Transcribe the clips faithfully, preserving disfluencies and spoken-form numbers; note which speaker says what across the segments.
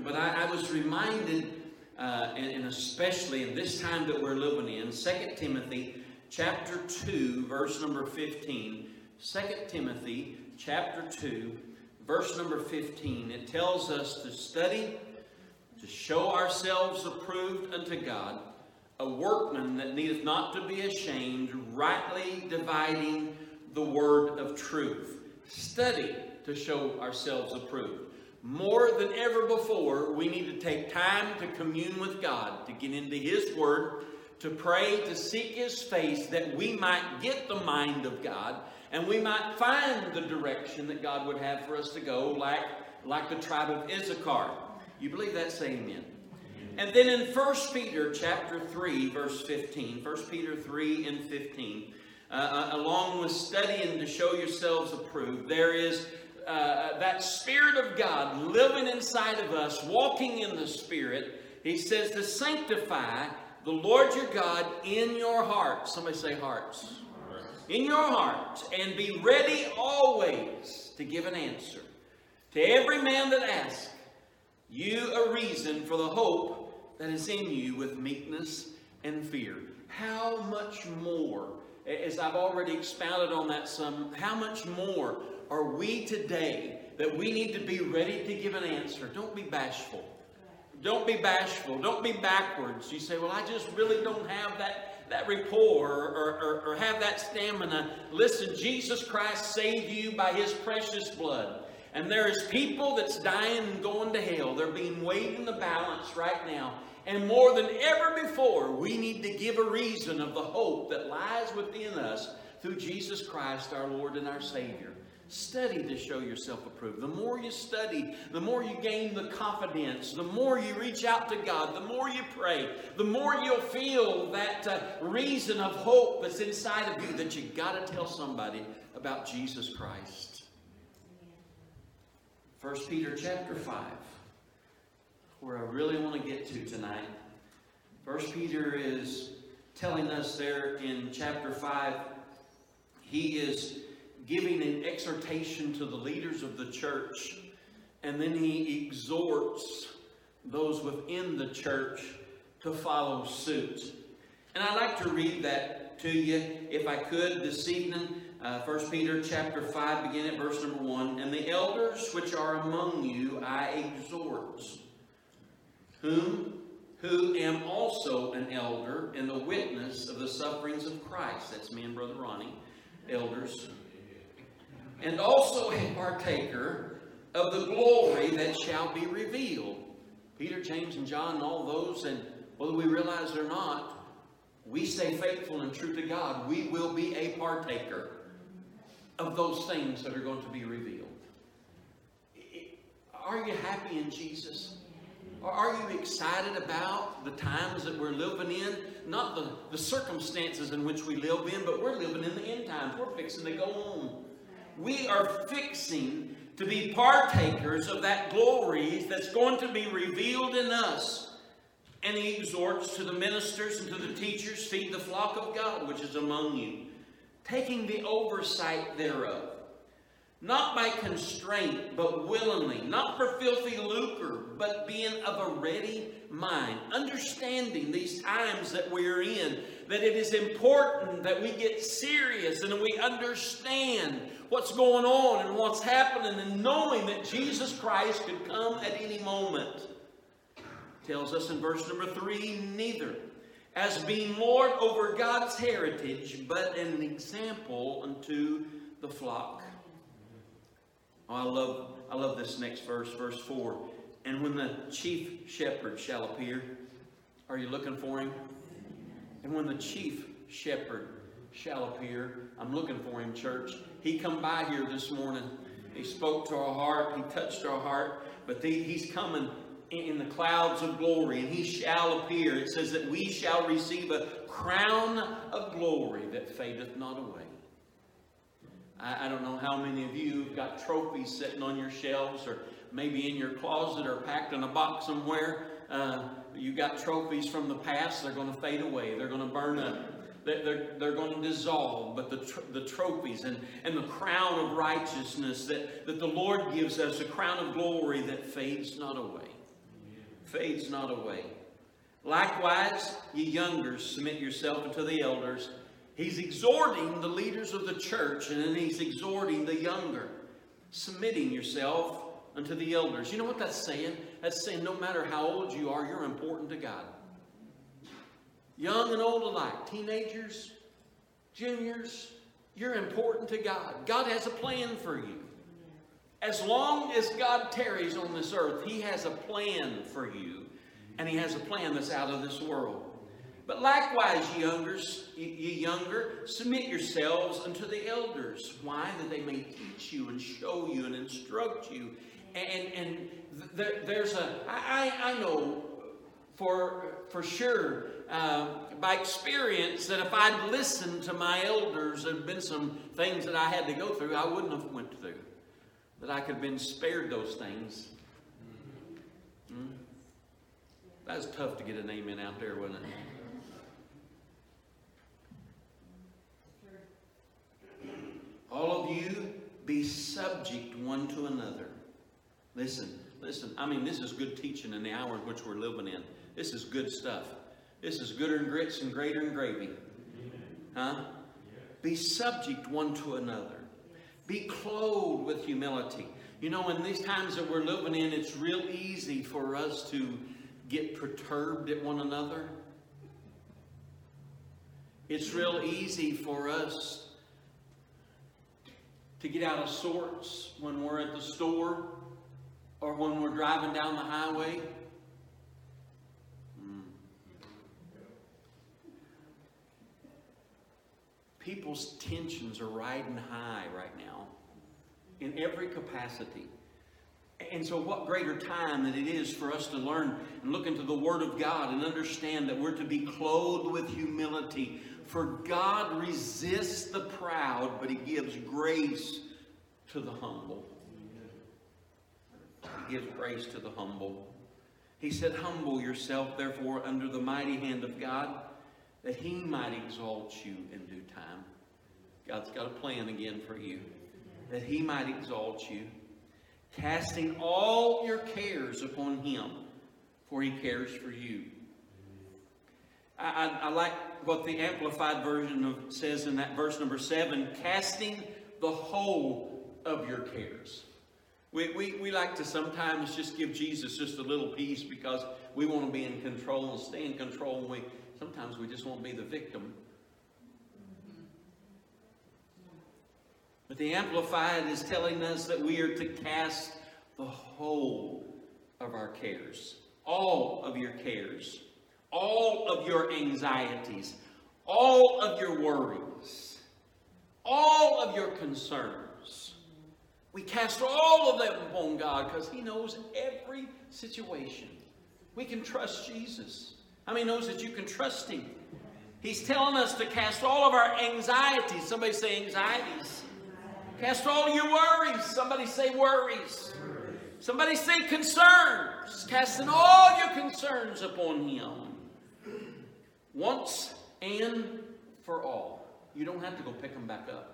Speaker 1: but I, I was reminded, uh, and, and especially in this time that we're living in, Second Timothy chapter two, verse number fifteen. Second Timothy chapter two, verse number fifteen. It tells us to study, to show ourselves approved unto God, a workman that needeth not to be ashamed, rightly dividing the word of truth. Study to show ourselves approved. More than ever before, we need to take time to commune with God, to get into His Word, to pray, to seek His face, that we might get the mind of God, and we might find the direction that God would have for us to go, like, like the tribe of Issachar. You believe that? Say amen. And then in First Peter chapter three, verse fifteen, First Peter three and fifteen, uh, along with studying to show yourselves approved, there is uh, that Spirit of God living inside of us, walking in the Spirit. He says to sanctify the Lord your God in your hearts. Somebody say hearts. In your hearts, and be ready always to give an answer to every man that asks you a reason for the hope that is in you with meekness and fear. How much more, as I've already expounded on that some, how much more are we today that we need to be ready to give an answer? Don't be bashful. Don't be bashful. Don't be backwards. You say, well, I just really don't have that that rapport or, or, or have that stamina. Listen, Jesus Christ saved you by His precious blood. And there is people that's dying and going to hell. They're being weighed in the balance right now. And more than ever before, we need to give a reason of the hope that lies within us through Jesus Christ, our Lord and our Savior. Study to show yourself approved. The more you study, the more you gain the confidence, the more you reach out to God, the more you pray, the more you'll feel that uh, reason of hope that's inside of you that you got to tell somebody about Jesus Christ. First Peter chapter five, where I really want to get to tonight. First Peter is telling us there in chapter five, he is giving an exhortation to the leaders of the church, and then he exhorts those within the church to follow suit. And I'd like to read that to you, if I could, this evening. Uh, First Peter chapter five, begin at verse number one. And the elders which are among you I exhort, whom who am also an elder and the witness of the sufferings of Christ. That's me and Brother Ronnie, elders. And also a partaker of the glory that shall be revealed. Peter, James, and John, and all those, and whether we realize it or not, we stay faithful and true to God. We will be a partaker of those things that are going to be revealed. Are you happy in Jesus? Or are you excited about the times that we're living in? Not the, the circumstances in which we live in, but we're living in the end times. We're fixing to go on. We are fixing to be partakers of that glory that's going to be revealed in us. And he exhorts to the ministers and to the teachers, feed the flock of God which is among you, taking the oversight thereof, not by constraint, but willingly, not for filthy lucre, but being of a ready mind, understanding these times that we're in, that it is important that we get serious and we understand what's going on and what's happening, and knowing that Jesus Christ could come at any moment. Tells us in verse number three, neither as being Lord over God's heritage, but an example unto the flock. Oh, I love, I love this next verse, verse four. And when the chief shepherd shall appear, are you looking for him? And when the chief shepherd shall appear, I'm looking for him, church. He come by here this morning. He spoke to our heart. He touched our heart. But the, he's coming in the clouds of glory, and he shall appear. It says that we shall receive a crown of glory that fadeth not away. I, I don't know how many of you have got trophies sitting on your shelves, or maybe in your closet, or packed in a box somewhere. Uh, you got trophies from the past. They're going to fade away. They're going to burn up. They're, they're, they're going to dissolve. But the, tr- the trophies and, and the crown of righteousness that, that the Lord gives us, a crown of glory that fades not away. fades not away. Likewise, ye youngers, submit yourself unto the elders. He's exhorting the leaders of the church, and then he's exhorting the younger. Submitting yourself unto the elders. You know what that's saying? That's saying no matter how old you are, you're important to God. Young and old alike. Teenagers, juniors, you're important to God. God has a plan for you. As long as God tarries on this earth, He has a plan for you. And He has a plan that's out of this world. But likewise, ye youngers, ye younger, submit yourselves unto the elders. Why? That they may teach you and show you and instruct you. And, and there, there's a, I, I know for, for sure, uh, by experience, that if I'd listened to my elders, there'd been some things that I had to go through I wouldn't have went through. That I could have been spared those things. Hmm? That was tough to get an amen out there, wasn't it? All of you be subject one to another. Listen, listen. I mean, this is good teaching in the hour in which we're living in. This is good stuff. This is gooder than grits and greater than gravy. Huh? Be subject one to another. Be clothed with humility. You know, in these times that we're living in, it's real easy for us to get perturbed at one another. It's real easy for us to get out of sorts when we're at the store or when we're driving down the highway. Mm. People's tensions are riding high right now in every capacity. And so what greater time than it is for us to learn and look into the Word of God and understand that we're to be clothed with humility. For God resists the proud, but He gives grace to the humble. He gives grace to the humble. He said, humble yourself, therefore, under the mighty hand of God, that He might exalt you in due time. God's got a plan again for you. That He might exalt you. Casting all your cares upon Him, for He cares for you. I, I, I like what the Amplified Version of, says in that verse number seven, casting the whole of your cares. We, we, we like to sometimes just give Jesus just a little piece because we want to be in control and stay in control. And we, sometimes we just want to be the victim. But the Amplified is telling us that we are to cast the whole of our cares. All of your cares. All of your anxieties. All of your worries. All of your concerns. We cast all of them upon God because He knows every situation. We can trust Jesus. How many knows that you can trust Him? He's telling us to cast all of our anxieties. Somebody say anxieties. Cast all your worries. Somebody say worries. Somebody say concerns. Casting all your concerns upon Him. Once and for all. You don't have to go pick them back up.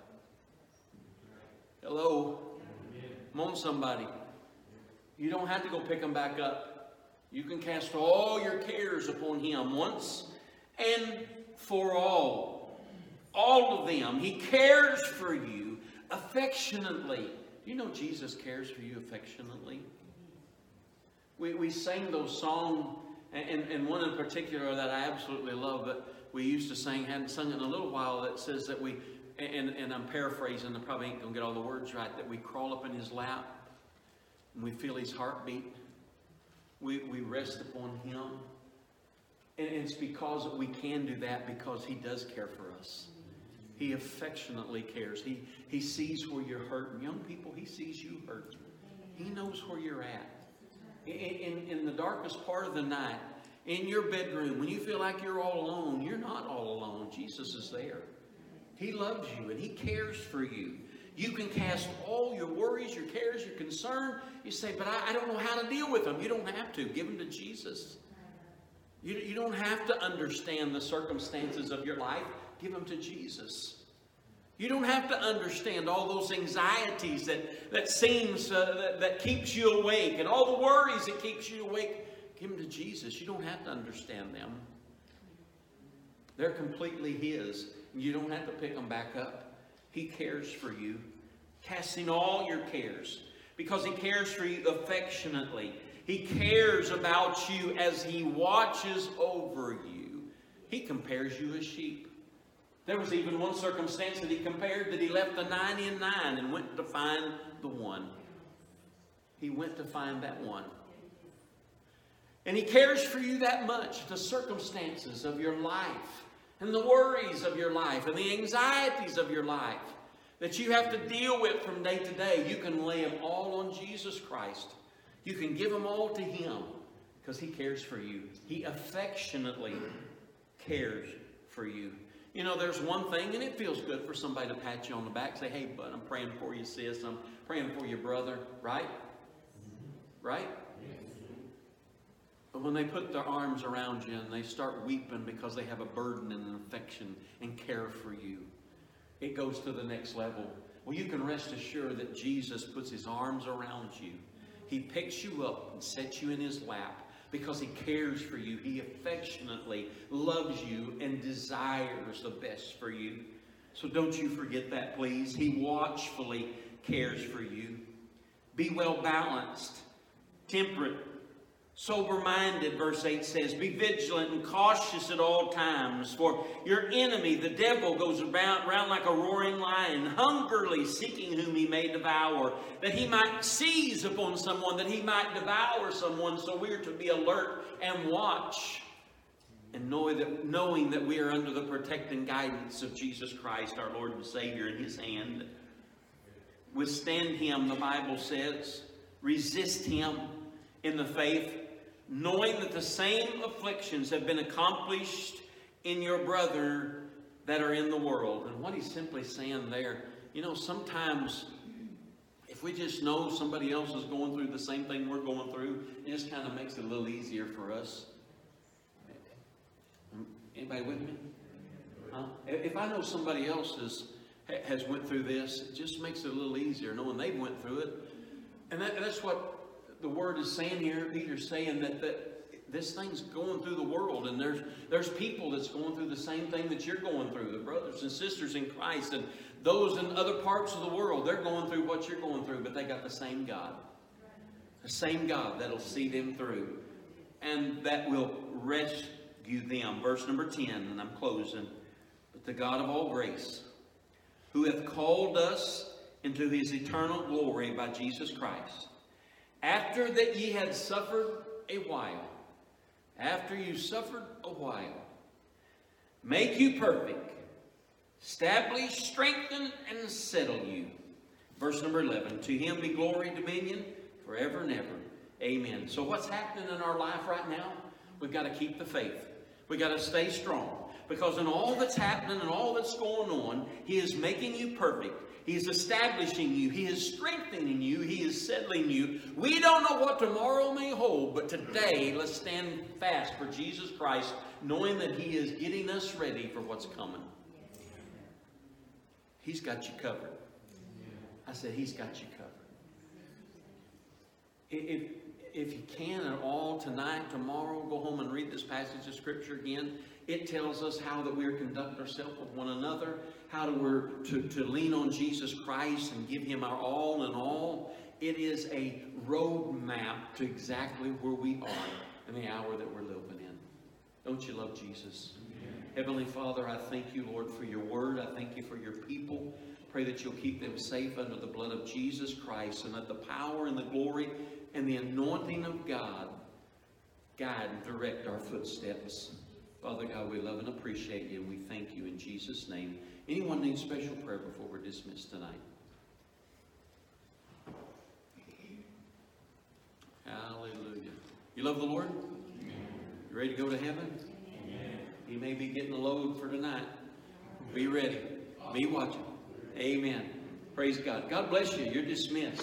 Speaker 1: Hello? Come on, somebody. You don't have to go pick them back up. You can cast all your cares upon Him once and for all. All of them. He cares for you affectionately. Do you know Jesus cares for you affectionately? We, we sang those songs, and, and one in particular that I absolutely love, but we used to sing, hadn't sung it in a little while, that says that we, and, and I'm paraphrasing, I probably ain't going to get all the words right, that we crawl up in His lap, and we feel His heartbeat. We, we rest upon Him. And it's because we can do that because He does care for us. He affectionately cares. He, he sees where you're hurting. Young people, He sees you hurting. He knows where you're at. In, in, in the darkest part of the night, in your bedroom, when you feel like you're all alone, you're not all alone. Jesus is there. He loves you and He cares for you. You can cast all your worries, your cares, your concern. You say, but I, I don't know how to deal with them. You don't have to. Give them to Jesus. You, you don't have to understand the circumstances of your life. Give them to Jesus. You don't have to understand all those anxieties that, that seems, uh, that, that keeps you awake and all the worries that keeps you awake. Give them to Jesus. You don't have to understand them. They're completely His. You don't have to pick them back up. He cares for you. Casting all your cares. Because He cares for you affectionately. He cares about you as He watches over you. He compares you as sheep. There was even one circumstance that He compared, that He left the ninety and nine and went to find the one. He went to find that one. And He cares for you that much. The circumstances of your life and the worries of your life and the anxieties of your life that you have to deal with from day to day, you can lay them all on Jesus Christ. You can give them all to Him because He cares for you. He affectionately cares for you. You know, there's one thing, and it feels good for somebody to pat you on the back, say, hey, bud, I'm praying for you, sis. I'm praying for your brother. Right? Right? But when they put their arms around you and they start weeping because they have a burden and an affection and care for you, it goes to the next level. Well, you can rest assured that Jesus puts His arms around you. He picks you up and sets you in His lap because He cares for you. He affectionately loves you and desires the best for you. So don't you forget that, please. He watchfully cares for you. Be well balanced, temperate, sober-minded, verse eight says. Be vigilant and cautious at all times, for your enemy, the devil, goes around, around like a roaring lion, hungrily seeking whom he may devour, that he might seize upon someone, that he might devour someone. So we are to be alert and watch, and know that, knowing that we are under the protecting guidance of Jesus Christ, our Lord and Savior, in His hand. Withstand Him, the Bible says. Resist Him in the faith, knowing that the same afflictions have been accomplished in your brother that are in the world. And what he's simply saying there, you know, sometimes if we just know somebody else is going through the same thing we're going through, it just kind of makes it a little easier for us. Anybody with me? Huh? If I know somebody else has, has went through this, it just makes it a little easier knowing they went through it. And that, that's what the Word is saying here. Peter's saying that, that this thing's going through the world, and there's there's people that's going through the same thing that you're going through, the brothers and sisters in Christ, and those in other parts of the world, they're going through what you're going through, but they got the same God. The same God that'll see them through, and that will rescue them. Verse number ten, and I'm closing. But the God of all grace, who hath called us into His eternal glory by Jesus Christ, after that ye had suffered a while, after you suffered a while, make you perfect, establish, strengthen, and settle you. Verse number eleven, to Him be glory, dominion, forever and ever. Amen. So what's happening in our life right now? We've got to keep the faith. We've got to stay strong. Because in all that's happening and all that's going on, He is making you perfect. He is establishing you. He is strengthening you. He is settling you. We don't know what tomorrow may hold, but today let's stand fast for Jesus Christ, knowing that He is getting us ready for what's coming. He's got you covered. I said, He's got you covered. If, if you can at all tonight, tomorrow, go home and read this passage of Scripture again. It tells us how that we're to conduct ourselves with one another, how to, we're to, to lean on Jesus Christ and give Him our all in all. It is a roadmap to exactly where we are in the hour that we're living in. Don't you love Jesus? Amen. Heavenly Father, I thank You, Lord, for Your word. I thank You for Your people. Pray that You'll keep them safe under the blood of Jesus Christ, and that the power and the glory and the anointing of God guide and direct our footsteps. Father God, we love and appreciate You, and we thank You in Jesus' name. Anyone need special prayer before we're dismissed tonight? Hallelujah. You love the Lord? Amen. You ready to go to heaven? Amen. You may be getting a load for tonight. Be ready. Be watching. Amen. Praise God. God bless you. You're dismissed.